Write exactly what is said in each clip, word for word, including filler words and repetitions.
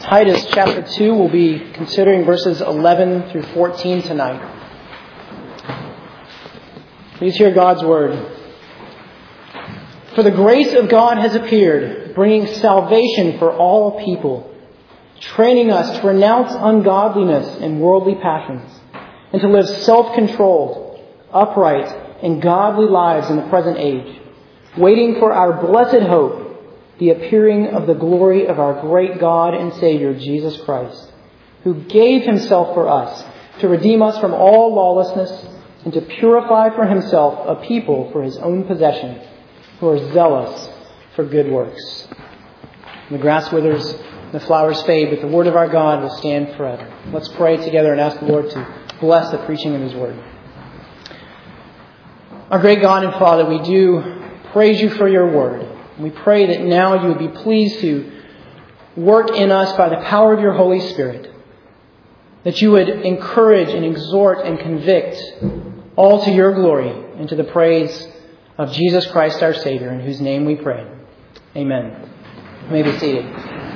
Titus chapter two, we'll be considering verses eleven through fourteen tonight. Please hear God's word. For the grace of God has appeared, bringing salvation for all people, training us to renounce ungodliness and worldly passions, and to live self-controlled, upright, and godly lives in the present age, waiting for our blessed hope, the appearing of the glory of our great God and Savior, Jesus Christ, who gave himself for us to redeem us from all lawlessness and to purify for himself a people for his own possession, who are zealous for good works. The grass withers, the flowers fade, but the word of our God will stand forever. Let's pray together and ask the Lord to bless the preaching of his word. Our great God and Father, we do praise you for your word. We pray that now you would be pleased to work in us by the power of your Holy Spirit, that you would encourage and exhort and convict all to your glory and to the praise of Jesus Christ our Savior, in whose name we pray. Amen. You may be seated.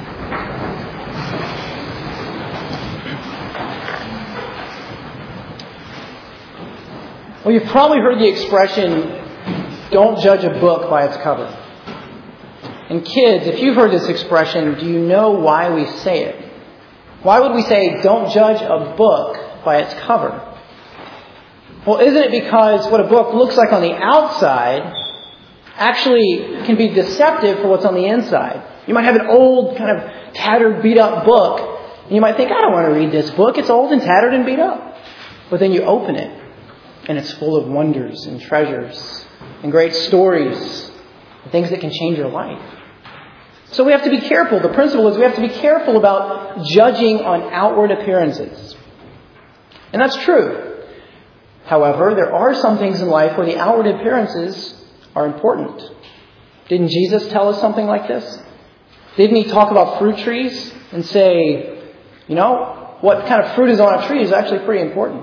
Well, you've probably heard the expression, don't judge a book by its cover. And kids, if you've heard this expression, do you know why we say it? Why would we say, don't judge a book by its cover? Well, isn't it because what a book looks like on the outside actually can be deceptive for what's on the inside? You might have an old, kind of tattered, beat-up book, and you might think, I don't want to read this book. It's old and tattered and beat up. But then you open it, and it's full of wonders and treasures and great stories, and things that can change your life. So we have to be careful. The principle is we have to be careful about judging on outward appearances. And that's true. However, there are some things in life where the outward appearances are important. Didn't Jesus tell us something like this? Didn't he talk about fruit trees and say, you know, what kind of fruit is on a tree is actually pretty important.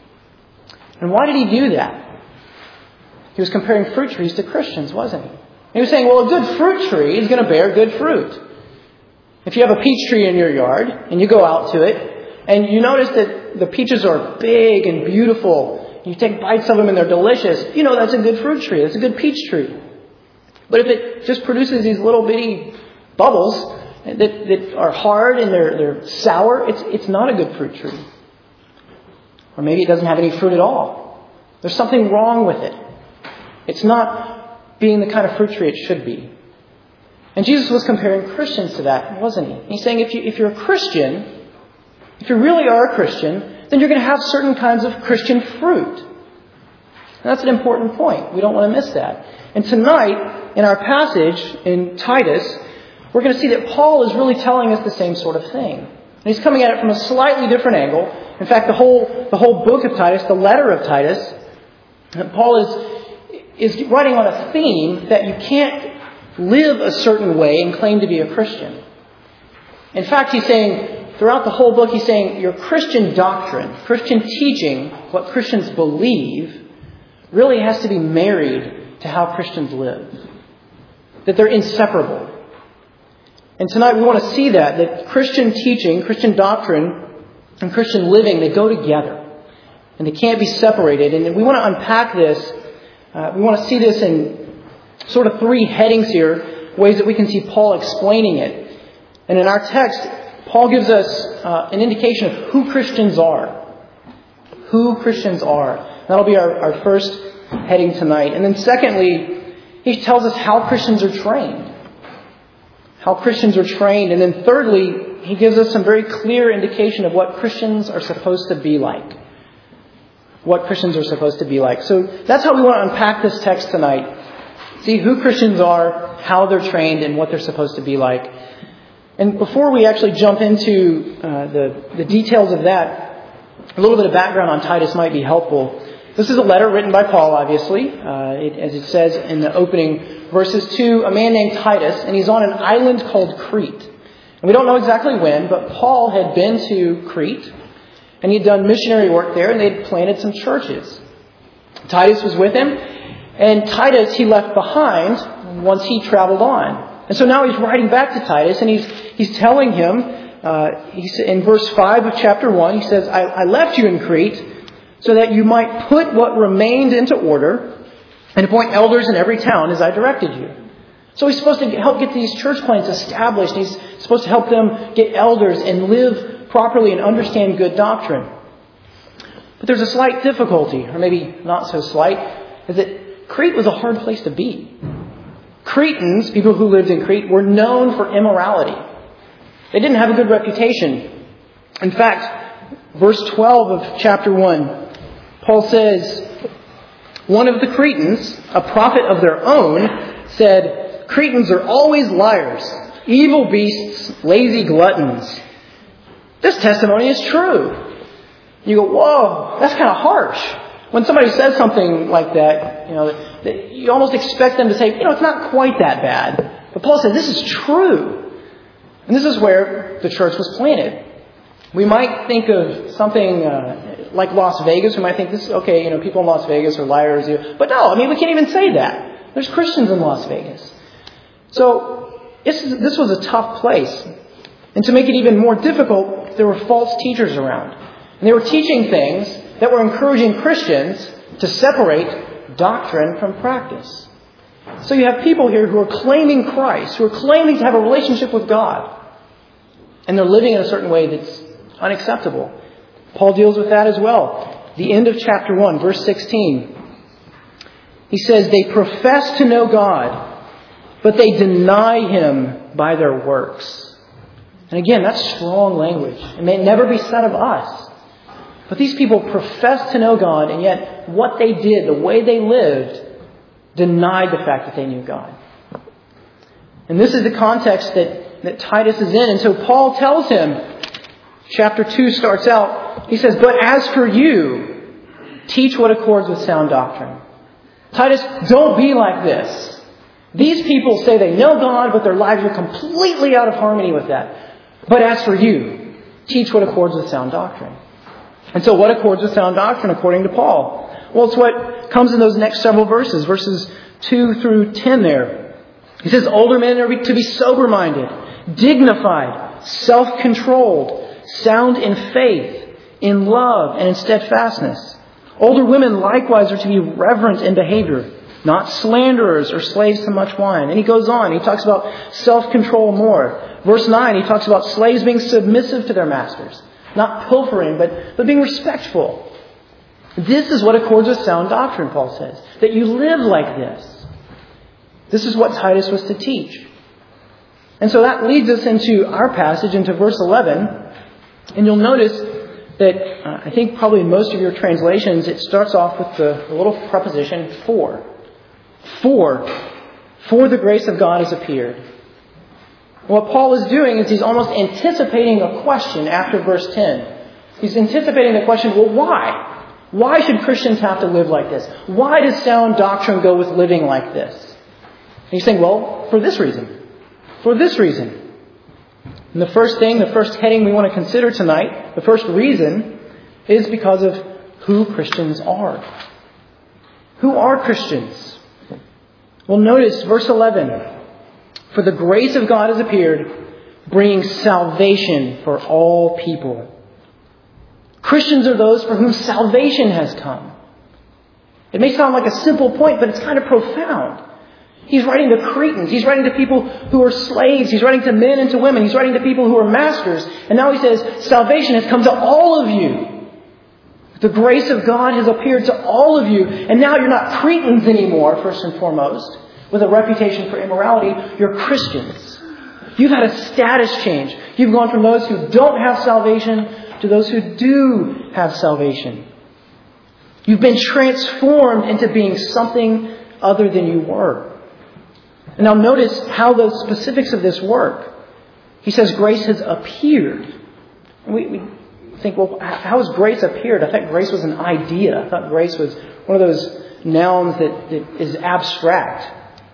And why did he do that? He was comparing fruit trees to Christians, wasn't he? He was saying, well, a good fruit tree is going to bear good fruit. If you have a peach tree in your yard and you go out to it and you notice that the peaches are big and beautiful, you take bites of them and they're delicious, you know that's a good fruit tree. That's a good peach tree. But if it just produces these little bitty bubbles that, that are hard and they're, they're sour, it's, it's not a good fruit tree. Or maybe it doesn't have any fruit at all. There's something wrong with it. It's not being the kind of fruit tree it should be. And Jesus was comparing Christians to that, wasn't he? He's saying if, you, if you're a Christian, if you really are a Christian, then you're going to have certain kinds of Christian fruit. And that's an important point. We don't want to miss that. And tonight, in our passage in Titus, we're going to see that Paul is really telling us the same sort of thing. And he's coming at it from a slightly different angle. In fact, the whole, the whole book of Titus, the letter of Titus, Paul is is writing on a theme that you can't live a certain way and claim to be a Christian. In fact, he's saying, throughout the whole book, he's saying your Christian doctrine, Christian teaching, what Christians believe, really has to be married to how Christians live. That they're inseparable. And tonight we want to see that, that Christian teaching, Christian doctrine, and Christian living, they go together. And they can't be separated. And we want to unpack this. Uh, we want to see this in sort of three headings here, ways that we can see Paul explaining it. And in our text, Paul gives us uh, an indication of who Christians are. Who Christians are. That'll be our, our first heading tonight. And then secondly, he tells us how Christians are trained. How Christians are trained. And then thirdly, he gives us some very clear indication of what Christians are supposed to be like. What Christians are supposed to be like. So that's how we want to unpack this text tonight. See who Christians are, how they're trained, and what they're supposed to be like. And before we actually jump into uh, the, the details of that, a little bit of background on Titus might be helpful. This is a letter written by Paul, obviously, uh, it, as it says in the opening verses, to a man named Titus, and he's on an island called Crete. And we don't know exactly when, but Paul had been to Crete. And he'd done missionary work there, and they'd planted some churches. Titus was with him, and Titus he left behind once he traveled on. And so now he's writing back to Titus, and he's he's telling him uh, uh, he sa- in verse five of chapter one, he says, I, I left you in Crete so that you might put what remained into order and appoint elders in every town as I directed you. So he's supposed to help get these church plants established. He's supposed to help them get elders and live properly and understand good doctrine. But there's a slight difficulty, or maybe not so slight, is that Crete was a hard place to be. Cretans, people who lived in Crete, were known for immorality. They didn't have a good reputation. In fact, verse twelve of chapter one, Paul says, one of the Cretans, a prophet of their own, said, Cretans are always liars, evil beasts, lazy gluttons. This testimony is true. You go, whoa, that's kind of harsh. When somebody says something like that, you know, you almost expect them to say, you know, it's not quite that bad. But Paul says, this is true. And this is where the church was planted. We might think of something uh, like Las Vegas. We might think, this is okay, you know, people in Las Vegas are liars. But no, I mean, we can't even say that. There's Christians in Las Vegas. So this, is, this was a tough place. And to make it even more difficult, there were false teachers around. And they were teaching things that were encouraging Christians to separate doctrine from practice. So you have people here who are claiming Christ, who are claiming to have a relationship with God. And they're living in a certain way that's unacceptable. Paul deals with that as well. The end of chapter one, verse sixteen. He says, they profess to know God, but they deny Him by their works. And again, that's strong language. It may never be said of us. But these people professed to know God, and yet what they did, the way they lived, denied the fact that they knew God. And this is the context that, that Titus is in. And so Paul tells him, chapter two starts out, he says, but as for you, teach what accords with sound doctrine. Titus, don't be like this. These people say they know God, but their lives are completely out of harmony with that. But as for you, teach what accords with sound doctrine. And so what accords with sound doctrine according to Paul? Well, it's what comes in those next several verses, verses two through ten there. He says, older men are to be sober-minded, dignified, self-controlled, sound in faith, in love, and in steadfastness. Older women likewise are to be reverent in behavior, not slanderers or slaves to much wine. And he goes on. He talks about self-control more. Verse nine, he talks about slaves being submissive to their masters. Not pilfering, but, but being respectful. This is what accords with sound doctrine, Paul says. That you live like this. This is what Titus was to teach. And so that leads us into our passage, into verse eleven. And you'll notice that uh, I think probably in most of your translations, it starts off with the, the little preposition for. For. For the grace of God has appeared. What Paul is doing is he's almost anticipating a question after verse ten. He's anticipating the question, well, why? Why should Christians have to live like this? Why does sound doctrine go with living like this? And he's saying, well, for this reason. For this reason. And the first thing, the first heading we want to consider tonight, the first reason, is because of who Christians are. Who are Christians? Well, notice verse eleven. For the grace of God has appeared, bringing salvation for all people. Christians are those for whom salvation has come. It may sound like a simple point, but it's kind of profound. He's writing to Cretans. He's writing to people who are slaves. He's writing to men and to women. He's writing to people who are masters. And now he says, salvation has come to all of you. The grace of God has appeared to all of you. And now you're not Cretans anymore, first and foremost, with a reputation for immorality. You're Christians. You've had a status change. You've gone from those who don't have salvation to those who do have salvation. You've been transformed into being something other than you were. And now notice how the specifics of this work. He says grace has appeared. We, we think, well, how has grace appeared? I thought grace was an idea. I thought grace was one of those nouns that, that is abstract.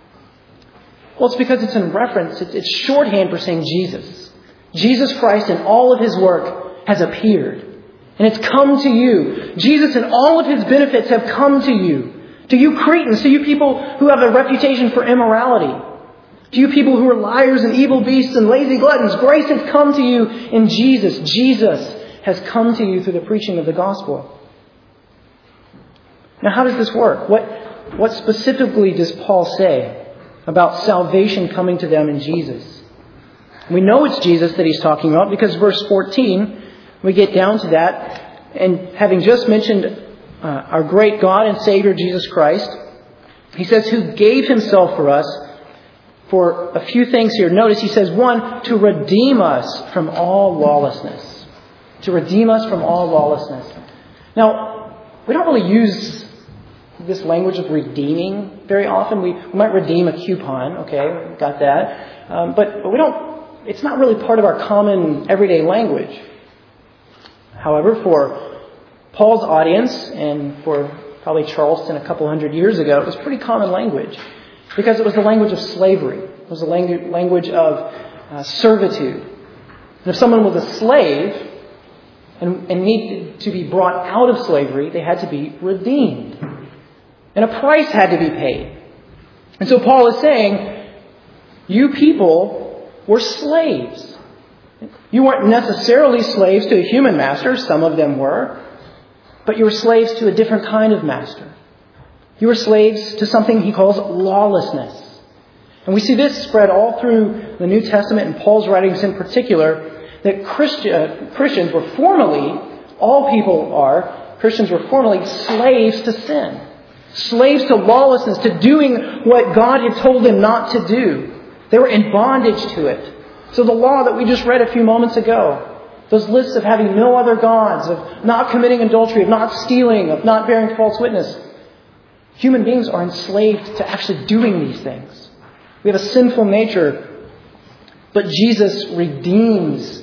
Well, it's because it's in reference. It's, it's shorthand for saying Jesus. Jesus Christ in all of His work has appeared. And it's come to you. Jesus and all of His benefits have come to you. To you Cretans, to you people who have a reputation for immorality. To you people who are liars and evil beasts and lazy gluttons, grace has come to you in Jesus. Jesus has come to you through the preaching of the gospel. Now, how does this work? What, what specifically does Paul say about salvation coming to them in Jesus? We know it's Jesus that he's talking about because verse fourteen, we get down to that. And having just mentioned uh, our great God and Savior, Jesus Christ, he says, who gave himself for us for a few things here. Notice he says, one, to redeem us from all lawlessness. To redeem us from all lawlessness. Now, we don't really use this language of redeeming very often. We, we might redeem a coupon. Okay, got that. Um, but, but we don't, it's not really part of our common everyday language. However, for Paul's audience and for probably Charleston a couple hundred years ago, it was pretty common language because it was the language of slavery. It was the language, language of uh, servitude. And if someone was a slave and, and needed to be brought out of slavery, they had to be redeemed. And a price had to be paid. And so Paul is saying, you people were slaves. You weren't necessarily slaves to a human master. Some of them were. But you were slaves to a different kind of master. You were slaves to something he calls lawlessness. And we see this spread all through the New Testament and Paul's writings in particular, that Christi- uh, Christians were formerly, all people are, Christians were formerly slaves to sin. Slaves to lawlessness, to doing what God had told them not to do. They were in bondage to it. So the law that we just read a few moments ago, those lists of having no other gods, of not committing adultery, of not stealing, of not bearing false witness, human beings are enslaved to actually doing these things. We have a sinful nature, but Jesus redeems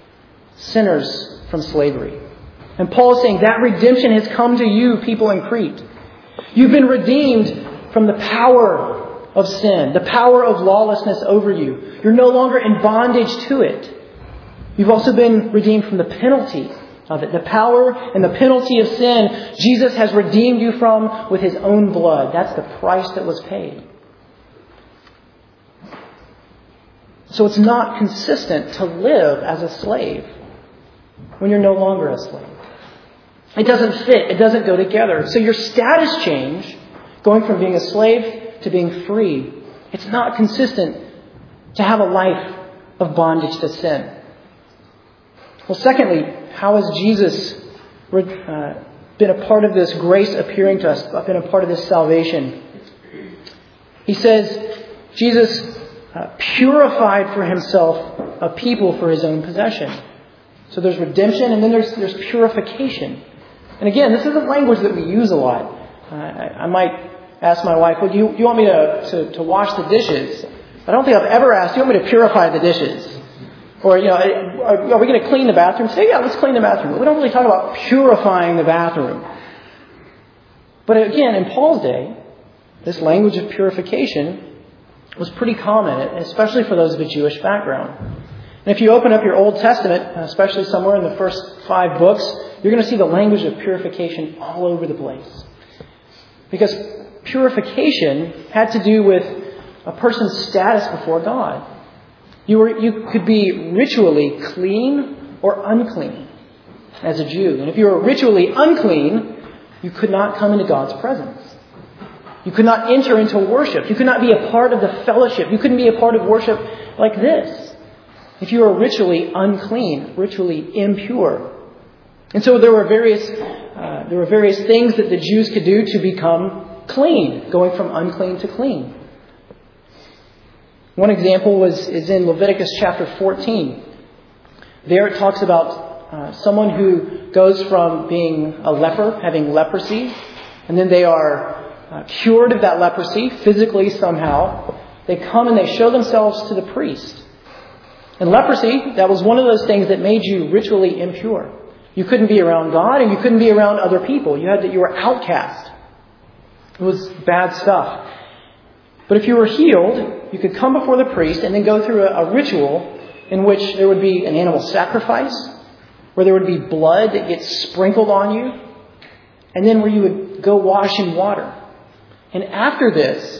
sinners from slavery. And Paul is saying that redemption has come to you, people in Crete. You've been redeemed from the power of sin, the power of lawlessness over you. You're no longer in bondage to it. You've also been redeemed from the penalty of it. The power and the penalty of sin, Jesus has redeemed you from with his own blood. That's the price that was paid. So it's not consistent to live as a slave when you're no longer a slave. It doesn't fit. It doesn't go together. So your status change, going from being a slave to being free, it's not consistent to have a life of bondage to sin. Well, secondly, how has Jesus uh, been a part of this grace appearing to us, been a part of this salvation? He says, Jesus uh, purified for himself a people for his own possession. So there's redemption and then there's, there's purification. And again, this isn't language that we use a lot. Uh, I, I might ask my wife, well, do you, do you want me to, to, to wash the dishes? I don't think I've ever asked, do you want me to purify the dishes? Or, you know, are, are we going to clean the bathroom? Say, yeah, let's clean the bathroom. We don't really talk about purifying the bathroom. But again, in Paul's day, this language of purification was pretty common, especially for those of a Jewish background. And if you open up your Old Testament, especially somewhere in the first five books, you're going to see the language of purification all over the place. Because purification had to do with a person's status before God. You were, you could be ritually clean or unclean as a Jew. And if you were ritually unclean, you could not come into God's presence. You could not enter into worship. You could not be a part of the fellowship. You couldn't be a part of worship like this if you were ritually unclean, ritually impure. And so there were various uh, there were various things that the Jews could do to become clean, going from unclean to clean. One example was is in Leviticus chapter fourteen. There it talks about uh, someone who goes from being a leper, having leprosy, and then they are uh, cured of that leprosy physically somehow. They come and they show themselves to the priest. And leprosy, that was one of those things that made you ritually impure. You couldn't be around God and you couldn't be around other people. You had to, you were outcast. It was bad stuff. But if you were healed, you could come before the priest and then go through a, a ritual in which there would be an animal sacrifice, where there would be blood that gets sprinkled on you, and then where you would go wash in water. And after this,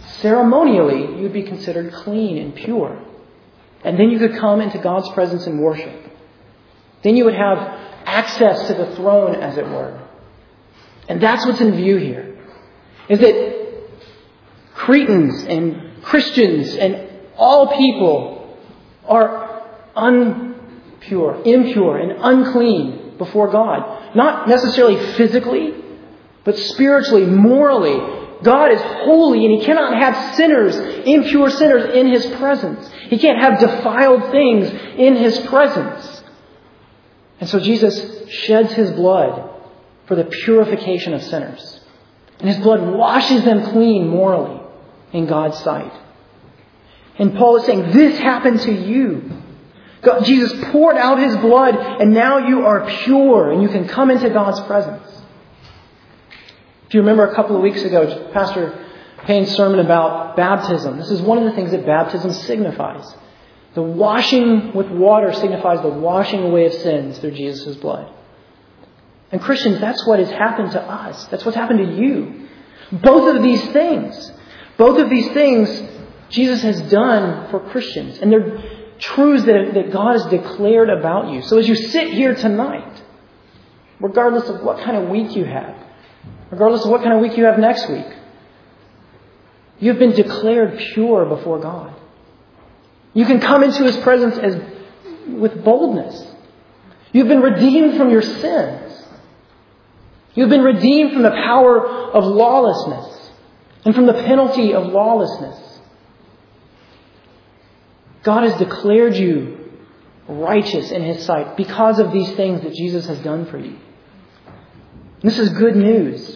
ceremonially, you would be considered clean and pure. And then you could come into God's presence and worship. Then you would have access to the throne, as it were. And that's what's in view here. Is that Cretans and Christians and all people are unpure, impure, and unclean before God. Not necessarily physically, but spiritually, morally. God is holy and He cannot have sinners, impure sinners in His presence. He can't have defiled things in His presence. And so Jesus sheds His blood for the purification of sinners. And His blood washes them clean morally in God's sight. And Paul is saying, this happened to you. God, Jesus poured out His blood and now you are pure and you can come into God's presence. If you remember a couple of weeks ago, Pastor Payne's sermon about baptism. This is one of the things that baptism signifies. The washing with water signifies the washing away of sins through Jesus' blood. And Christians, that's what has happened to us. That's what's happened to you. Both of these things, both of these things Jesus has done for Christians. And they're truths that, that God has declared about you. So as you sit here tonight, regardless of what kind of week you have, regardless of what kind of week you have next week, you've been declared pure before God. You can come into His presence as with boldness. You've been redeemed from your sins. You've been redeemed from the power of lawlessness and from the penalty of lawlessness. God has declared you righteous in His sight because of these things that Jesus has done for you. This is good news.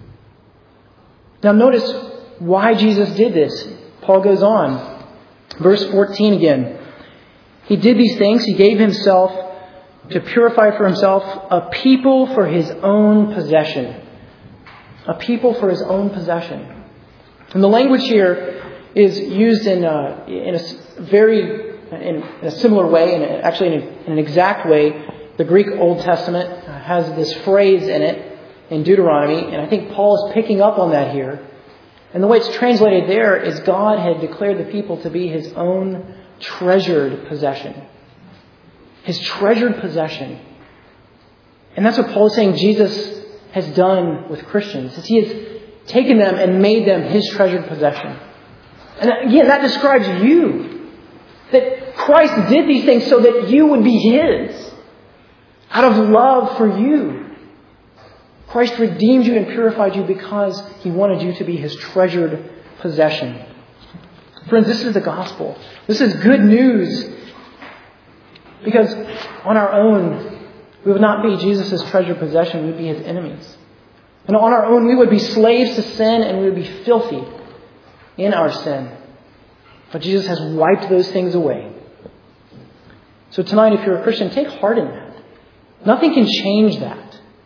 Now notice why Jesus did this. Paul goes on. Verse fourteen again. He did these things. He gave Himself to purify for Himself a people for His own possession. A people for His own possession. And the language here is used in a, in a very in a similar way, and actually in, a, in an exact way. The Greek Old Testament has this phrase in it in Deuteronomy, and I think Paul is picking up on that here. And the way it's translated there is God had declared the people to be His own treasured possession. His treasured possession. And that's what Paul is saying Jesus has done with Christians. Is He has taken them and made them His treasured possession. And again, that describes you. That Christ did these things so that you would be His. Out of love for you. Christ redeemed you and purified you because He wanted you to be His treasured possession. Friends, this is the gospel. This is good news. Because on our own, we would not be Jesus' treasured possession. We would be His enemies. And on our own, we would be slaves to sin and we would be filthy in our sin. But Jesus has wiped those things away. So tonight, if you're a Christian, take heart in that. Nothing can change that.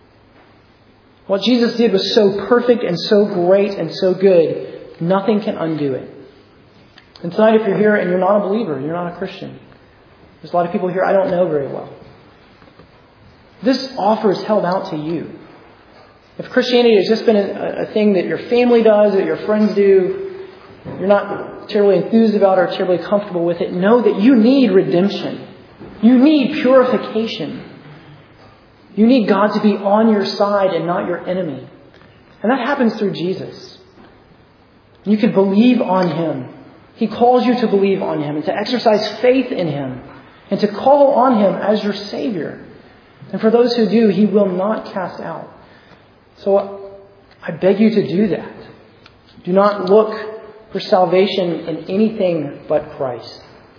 What Jesus did was so perfect and so great and so good, nothing can undo it. And tonight, if you're here and you're not a believer, you're not a Christian, there's a lot of people here I don't know very well. This offer is held out to you. If Christianity has just been a, a thing that your family does, that your friends do, you're not terribly enthused about or terribly comfortable with it, know that you need redemption. You need purification. You need God to be on your side and not your enemy. And that happens through Jesus. You can believe on Him. He calls you to believe on Him and to exercise faith in Him and to call on Him as your Savior. And for those who do, He will not cast out. So I beg you to do that. Do not look for salvation in anything but Christ.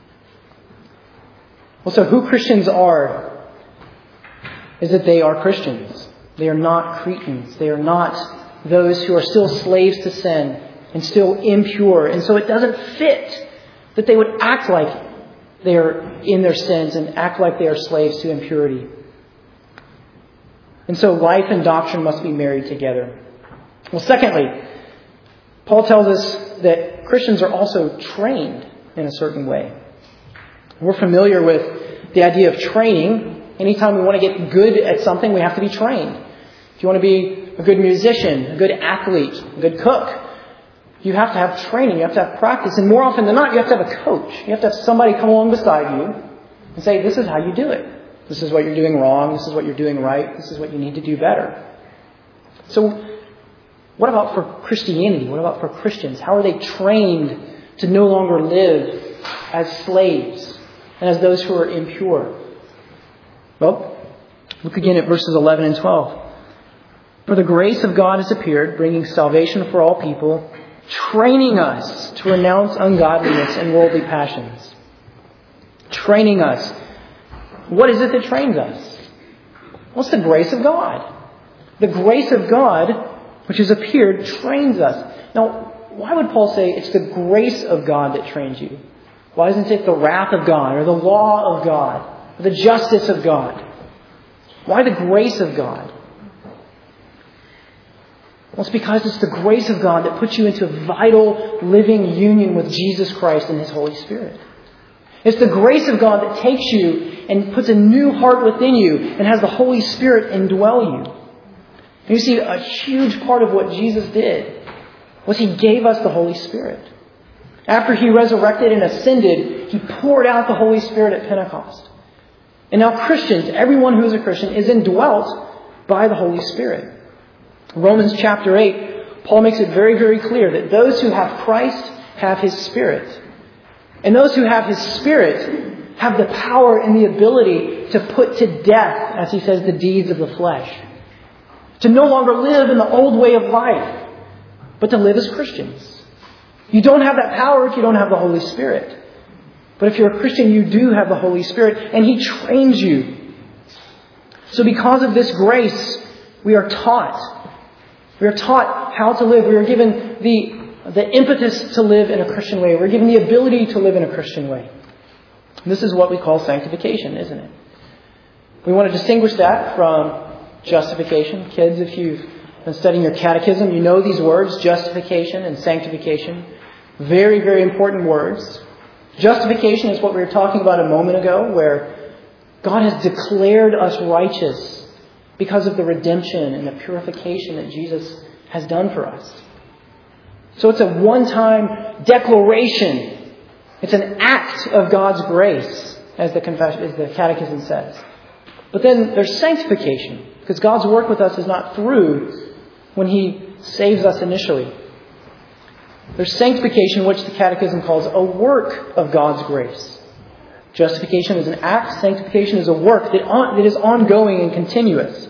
Well, so who Christians are is that they are Christians. They are not Cretans. They are not those who are still slaves to sin and still impure. And so it doesn't fit that they would act like they are in their sins and act like they are slaves to impurity. And so life and doctrine must be married together. Well, secondly, Paul tells us that Christians are also trained in a certain way. We're familiar with the idea of training. Anytime we want to get good at something, we have to be trained. If you want to be a good musician, a good athlete, a good cook, you have to have training, you have to have practice, and more often than not, you have to have a coach. You have to have somebody come along beside you and say, this is how you do it. This is what you're doing wrong. This is what you're doing right. This is what you need to do better. So what about for Christianity? What about for Christians? How are they trained to no longer live as slaves and as those who are impure? Well, look again at verses eleven and twelve. For the grace of God has appeared, bringing salvation for all people, training us to renounce ungodliness and worldly passions. Training us. What is it that trains us? Well, it's the grace of God. The grace of God, which has appeared, trains us. Now, why would Paul say it's the grace of God that trains you? Why doesn't it say the wrath of God or the law of God or the justice of God? Why the grace of God? Well, it's because it's the grace of God that puts you into vital, living union with Jesus Christ and His Holy Spirit. It's the grace of God that takes you and puts a new heart within you and has the Holy Spirit indwell you. And you see, a huge part of what Jesus did was He gave us the Holy Spirit. After He resurrected and ascended, He poured out the Holy Spirit at Pentecost. And now Christians, everyone who is a Christian, is indwelt by the Holy Spirit. Romans chapter eight, Paul makes it very, very clear that those who have Christ have His Spirit. And those who have His Spirit have the power and the ability to put to death, as he says, the deeds of the flesh. To no longer live in the old way of life, but to live as Christians. You don't have that power if you don't have the Holy Spirit. But if you're a Christian, you do have the Holy Spirit, and He trains you. So because of this grace, we are taught. We are taught how to live. We are given the, the impetus to live in a Christian way. We're given the ability to live in a Christian way. This is what we call sanctification, isn't it? We want to distinguish that from justification. Kids, if you've been studying your catechism, you know these words, justification and sanctification. Very, very important words. Justification is what we were talking about a moment ago, where God has declared us righteous because of the redemption and the purification that Jesus has done for us. So it's a one-time declaration. It's an act of God's grace, as the confession, as the catechism says. But then there's sanctification, because God's work with us is not through when He saves us initially. There's sanctification, which the catechism calls a work of God's grace. Justification is an act. Sanctification is a work that, on, that is ongoing and continuous.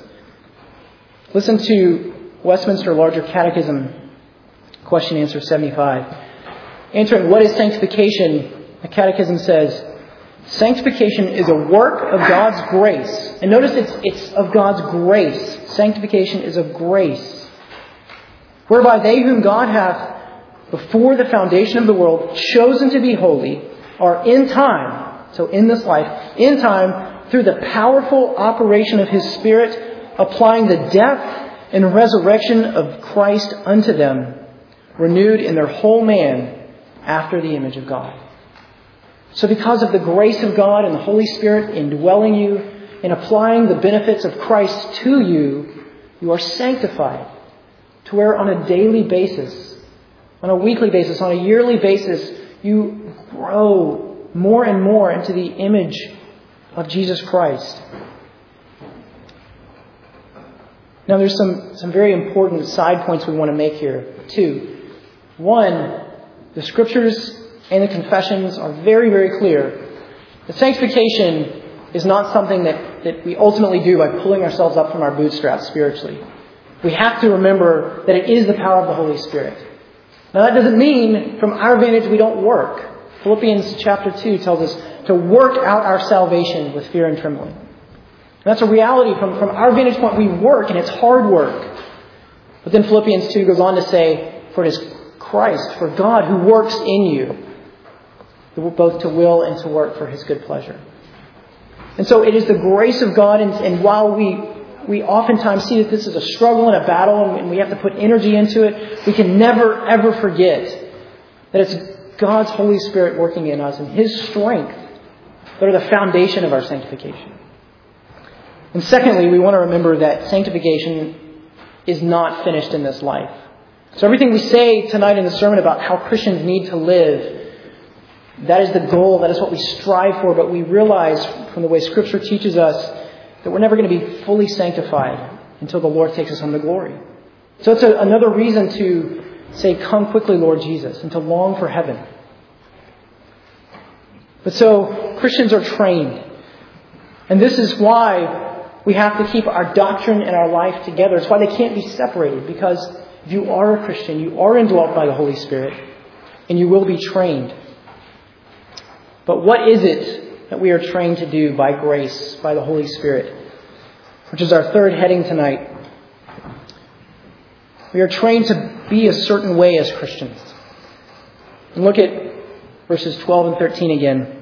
Listen to Westminster Larger Catechism, question answer seventy-five. Answering what is sanctification, the Catechism says, sanctification is a work of God's grace. And notice it's, it's of God's grace. Sanctification is of grace. Whereby they whom God hath before the foundation of the world chosen to be holy are in time, so in this life, in time, through the powerful operation of His Spirit, applying the death and resurrection of Christ unto them, renewed in their whole man after the image of God. So because of the grace of God and the Holy Spirit indwelling you and applying the benefits of Christ to you, you are sanctified to where on a daily basis, on a weekly basis, on a yearly basis, you grow more and more into the image of Jesus Christ. Now there's some, some very important side points we want to make here, too. One, the Scriptures and the confessions are very, very clear. The sanctification is not something that, that we ultimately do by pulling ourselves up from our bootstraps spiritually. We have to remember that it is the power of the Holy Spirit. Now that doesn't mean, from our vantage, we don't work. Philippians chapter two tells us to work out our salvation with fear and trembling. And that's a reality. From, from our vantage point, we work, and it's hard work. But then Philippians two goes on to say, for it is Christ, for God, who works in you, both to will and to work for His good pleasure. And so it is the grace of God, and, and while we we oftentimes see that this is a struggle and a battle, and we have to put energy into it, we can never, ever forget that it's God's Holy Spirit working in us and His strength that are the foundation of our sanctification. And secondly, we want to remember that sanctification is not finished in this life. So everything we say tonight in the sermon about how Christians need to live, that is the goal, that is what we strive for, but we realize from the way Scripture teaches us that we're never going to be fully sanctified until the Lord takes us home to glory. So it's a, another reason to say, "Come quickly, Lord Jesus," and to long for heaven. But so Christians are trained. And this is why we have to keep our doctrine and our life together. It's why they can't be separated, because if you are a Christian, you are indwelt by the Holy Spirit, and you will be trained. But what is it that we are trained to do by grace, by the Holy Spirit? Which is our third heading tonight. We are trained to be a certain way as Christians. And look at verses twelve and thirteen again.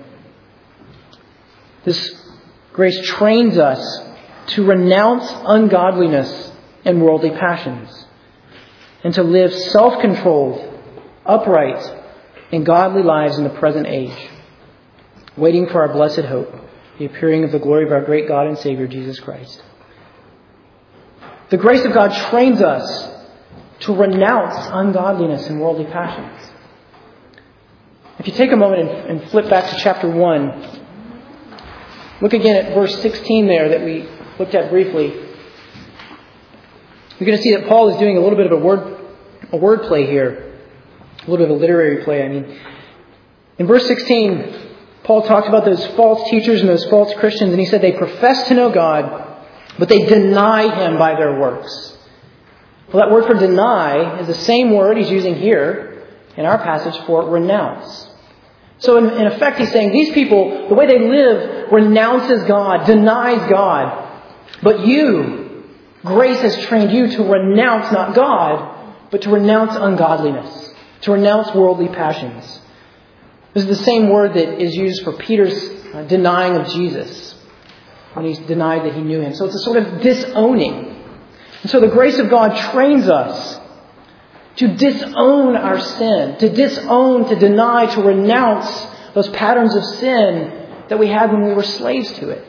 This grace trains us to renounce ungodliness and worldly passions, and to live self-controlled, upright, and godly lives in the present age, waiting for our blessed hope, the appearing of the glory of our great God and Savior, Jesus Christ. The grace of God trains us to renounce ungodliness and worldly passions. If you take a moment and, and flip back to chapter one, look again at verse sixteen there that we looked at briefly. You're going to see that Paul is doing a little bit of a word a word play here. A little bit of a literary play, I mean. In verse sixteen, Paul talked about those false teachers and those false Christians, and he said they profess to know God, but they deny Him by their works. Well, that word for deny is the same word he's using here in our passage for renounce. So in, in effect, he's saying these people, the way they live, renounces God, denies God. But you, grace has trained you to renounce not God, but to renounce ungodliness, to renounce worldly passions. This is the same word that is used for Peter's uh, denying of Jesus when he's denied that he knew Him. So it's a sort of disowning. And so the grace of God trains us to disown our sin, to disown, to deny, to renounce those patterns of sin that we had when we were slaves to it.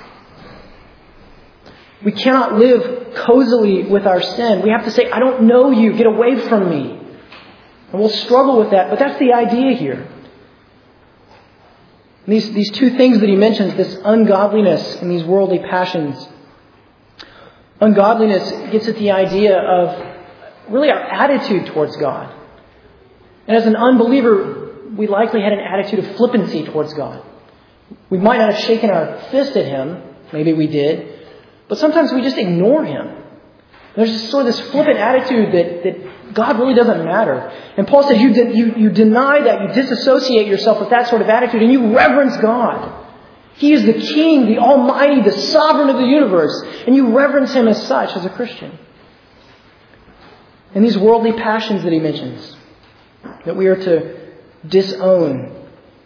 We cannot live cozily with our sin. We have to say, "I don't know you, get away from me." And we'll struggle with that, but that's the idea here. And these, these two things that he mentions, this ungodliness and these worldly passions. Ungodliness gets at the idea of really our attitude towards God. And as an unbeliever, we likely had an attitude of flippancy towards God. We might not have shaken our fist at Him. Maybe we did. But sometimes we just ignore Him. There's just sort of this flippant attitude that, that God really doesn't matter. And Paul says you, de- you, you deny that, you disassociate yourself with that sort of attitude, and you reverence God. He is the King, the Almighty, the Sovereign of the universe, and you reverence Him as such as a Christian. And these worldly passions that he mentions, that we are to disown.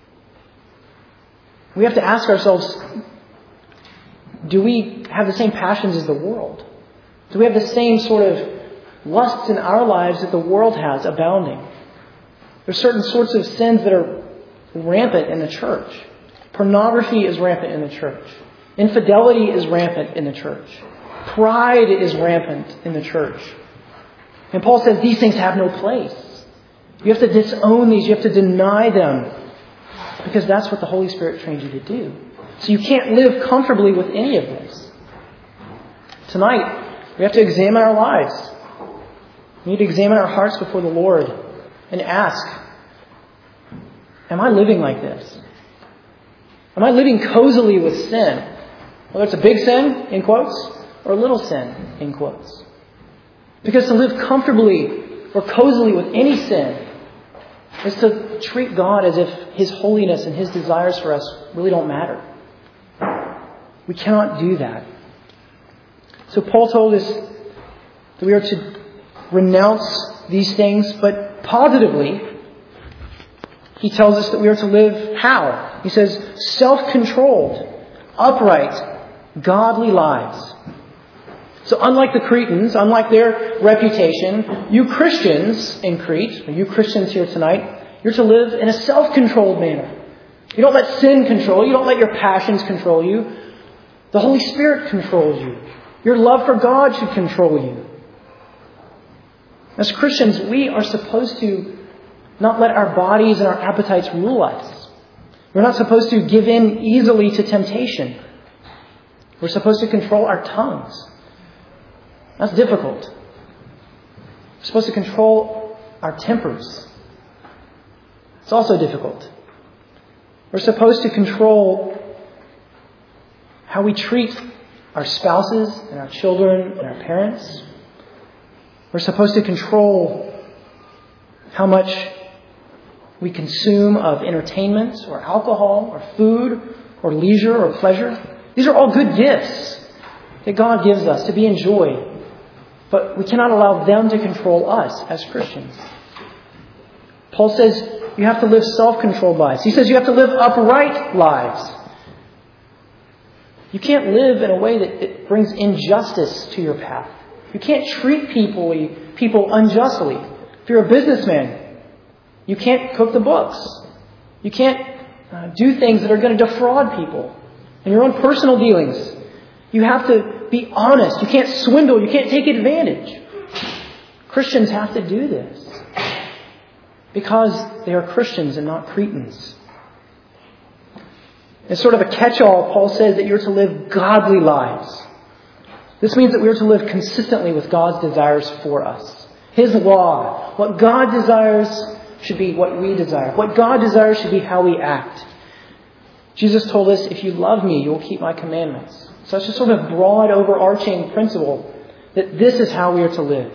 We have to ask ourselves, do we have the same passions as the world? Do we have the same sort of lusts in our lives that the world has abounding? There's certain sorts of sins that are rampant in the church. Pornography is rampant in the church. Infidelity is rampant in the church. Pride is rampant in the church. And Paul says these things have no place. You have to disown these. You have to deny them. Because that's what the Holy Spirit trains you to do. So you can't live comfortably with any of this. Tonight, we have to examine our lives. We need to examine our hearts before the Lord and ask, am I living like this? Am I living cozily with sin? Whether it's a big sin, in quotes, or a little sin, in quotes. Because to live comfortably or cozily with any sin is to treat God as if His holiness and His desires for us really don't matter. We cannot do that. So Paul told us that we are to renounce these things, but positively, he tells us that we are to live how? He says, self-controlled, upright, godly lives. So unlike the Cretans, unlike their reputation, you Christians in Crete, or you Christians here tonight, you're to live in a self-controlled manner. You don't let sin control you. You don't let your passions control you. The Holy Spirit controls you. Your love for God should control you. As Christians, we are supposed to not let our bodies and our appetites rule us. We're not supposed to give in easily to temptation. We're supposed to control our tongues. That's difficult. We're supposed to control our tempers. It's also difficult. We're supposed to control how we treat our spouses and our children and our parents. We're supposed to control how much we consume of entertainment or alcohol or food or leisure or pleasure. These are all good gifts that God gives us to be enjoyed. But we cannot allow them to control us as Christians. Paul says you have to live self-controlled lives. He says you have to live upright lives. You can't live in a way that it brings injustice to your path. You can't treat people, people unjustly. If you're a businessman, you can't cook the books. You can't uh, do things that are going to defraud people. In your own personal dealings, you have to be honest. You can't swindle. You can't take advantage. Christians have to do this because they are Christians and not Cretans. As sort of a catch-all, Paul says that you're to live godly lives. This means that we are to live consistently with God's desires for us. His law. What God desires should be what we desire. What God desires should be how we act. Jesus told us, if you love me, you will keep my commandments. So it's just sort of broad, overarching principle that this is how we are to live.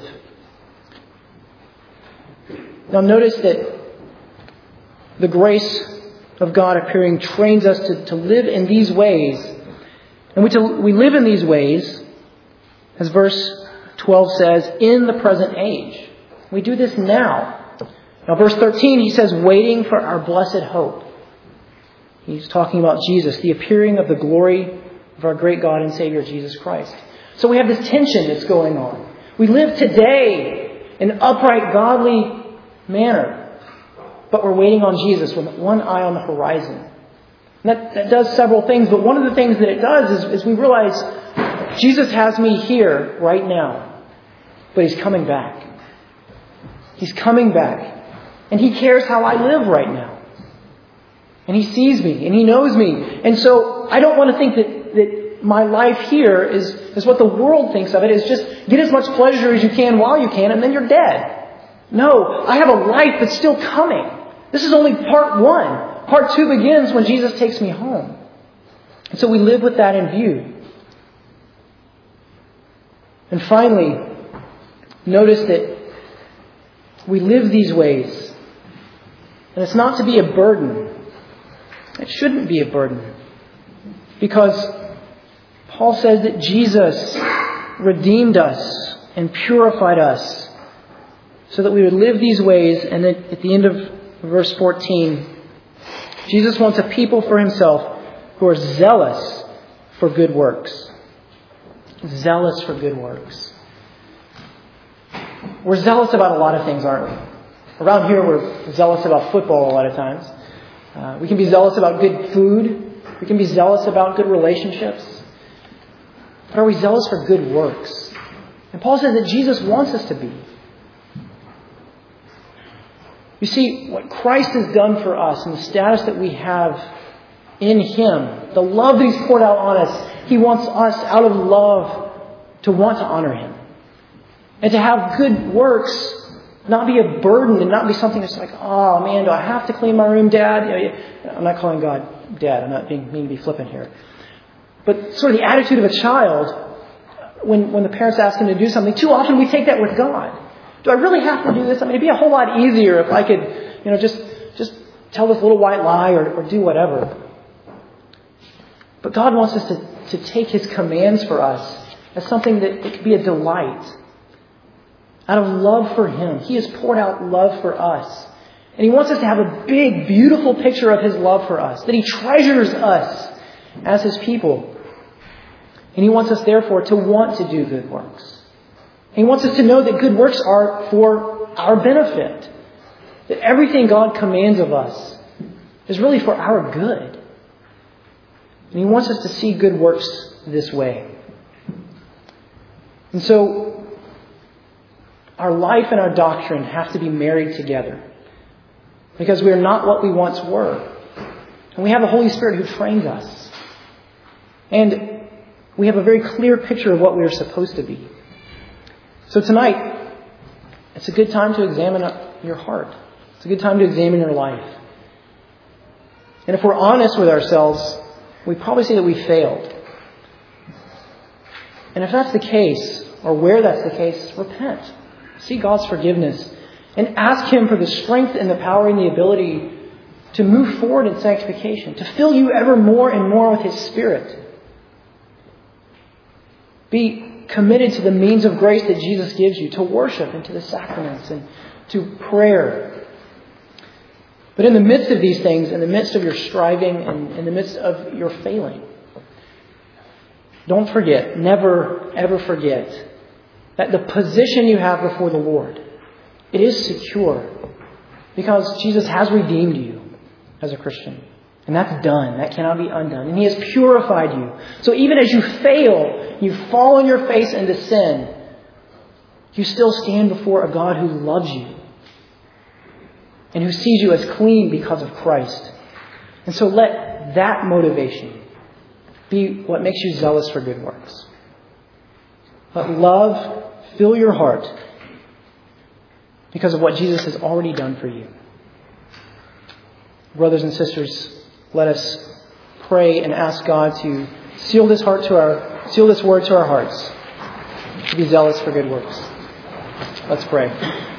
Now notice that the grace of God appearing trains us to, to live in these ways. And we, to, we live in these ways, as verse twelve says, in the present age. We do this now. Now verse thirteen, he says, waiting for our blessed hope. He's talking about Jesus, the appearing of the glory of our great God and Savior, Jesus Christ. So we have this tension that's going on. We live today in an upright, godly manner, but we're waiting on Jesus with one eye on the horizon. And that, that does several things, but one of the things that it does is, is we realize Jesus has me here right now, but He's coming back. He's coming back. And He cares how I live right now. And He sees me and He knows me. And so I don't want to think that, that my life here is, is what the world thinks of it, is just get as much pleasure as you can while you can and then you're dead. No, I have a life that's still coming. This is only part one. Part two begins when Jesus takes me home. And so we live with that in view. And finally, notice that we live these ways. And it's not to be a burden. It shouldn't be a burden. Because Paul says that Jesus redeemed us and purified us so that we would live these ways. And then at the end of verse fourteen, Jesus wants a people for Himself who are zealous for good works. Zealous for good works. We're zealous about a lot of things, aren't we? Around here, we're zealous about football a lot of times. Uh, we can be zealous about good food. We can be zealous about good relationships. But are we zealous for good works? And Paul says that Jesus wants us to be. You see, what Christ has done for us and the status that we have in Him, the love that He's poured out on us, He wants us out of love to want to honor Him. And to have good works not be a burden and not be something that's like, oh man, do I have to clean my room, Dad? I'm not calling God Dad. I'm not being mean to be flippant here. But sort of the attitude of a child when, when the parents ask him to do something, too often we take that with God. Do I really have to do this? I mean, it'd be a whole lot easier if I could, you know, just just tell this little white lie or, or do whatever. But God wants us to, to take His commands for us as something that it could be a delight. Out of love for Him. He has poured out love for us. And He wants us to have a big, beautiful picture of His love for us. That He treasures us as His people. And He wants us, therefore, to want to do good works. And He wants us to know that good works are for our benefit. That everything God commands of us is really for our good. And He wants us to see good works this way. And so, Our life and our doctrine have to be married together. Because we are not what we once were. And we have the Holy Spirit who trains us. And we have a very clear picture of what we are supposed to be. So tonight, it's a good time to examine your heart. It's a good time to examine your life. And if we're honest with ourselves, we probably see that we failed. And if that's the case, or where that's the case, repent. Seek God's forgiveness. And ask Him for the strength and the power and the ability to move forward in sanctification. To fill you ever more and more with His Spirit. Be committed to the means of grace that Jesus gives you. To worship and to the sacraments and to prayer. But in the midst of these things, in the midst of your striving and in the midst of your failing, don't forget, never ever forget, that the position you have before the Lord, it is secure because Jesus has redeemed you as a Christian. And that's done. That cannot be undone. And He has purified you. So even as you fail, you fall on your face into sin, you still stand before a God who loves you and who sees you as clean because of Christ. And so let that motivation be what makes you zealous for good works. Let love fill your heart because of what Jesus has already done for you. Brothers and sisters, let us pray and ask God to seal this heart to our seal this word to our hearts, to be zealous for good works. Let's pray.